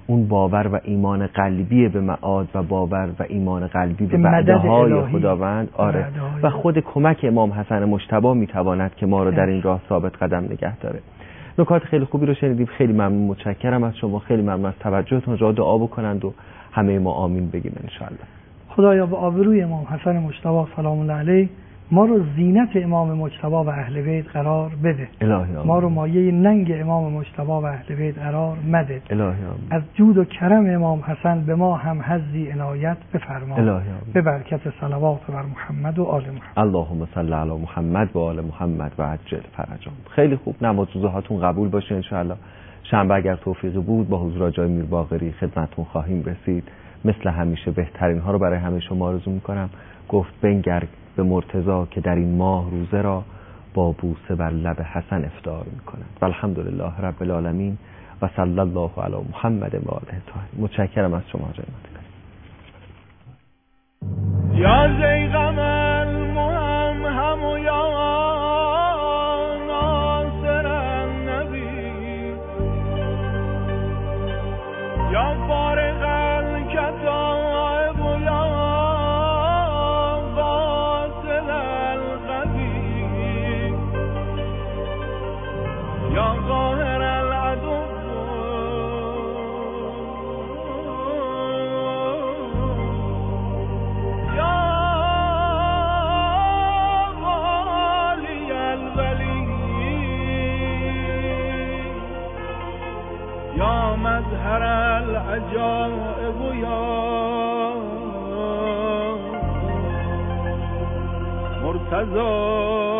اون باور و ایمان قلبی به معاد و باور و ایمان قلبی به وعده‌های خداوند و خود کمک امام حسن مجتبی میتواند که ما رو در این راه ثابت قدم نگه داره. نکات خیلی خوبی رو شنیدیم. خیلی ممنون، متشکرم از شما. خیلی ممنون از توجهتون. جا دعا بکنند و همه ما آمین بگیم ان شاء الله. خدایا به آبروی امام حسن مجتبی سلام الله علیه ما رو زینت امام مجتبی و اهل بیت قرار بده. الهی ما رو مایه ننگ امام مجتبی و اهل بیت قرار مده. الهی از جود و کرم امام حسن به ما هم حظی عنایت بفرما. الهی به برکت صلوات بر محمد و آل محمد. اللهم صل علی محمد و آل محمد و عجل فرجهم. خیلی خوب، نمازهاتون قبول باشه ان شاء الله. شنبه اگر توفیقی بود با حضور آقای میر باقری خدمتتون خواهیم رسید. مثل همیشه بهترین ها رو برای همه شما آرزو میکنم. گفت بنگر به مرتضی که در این ماه روزه را با بوسه بر لب حسن افطار میکنند. والحمدلله رب العالمین و صلی الله علی محمد و آله الطاهرین. متشکرم از شما جناب. یا زیغم المهم و یا ناصر النبی یا فارغ الکتائب و یا غاسل القبی یا قاهر العدو یا مظهر العجائب یا مرتضی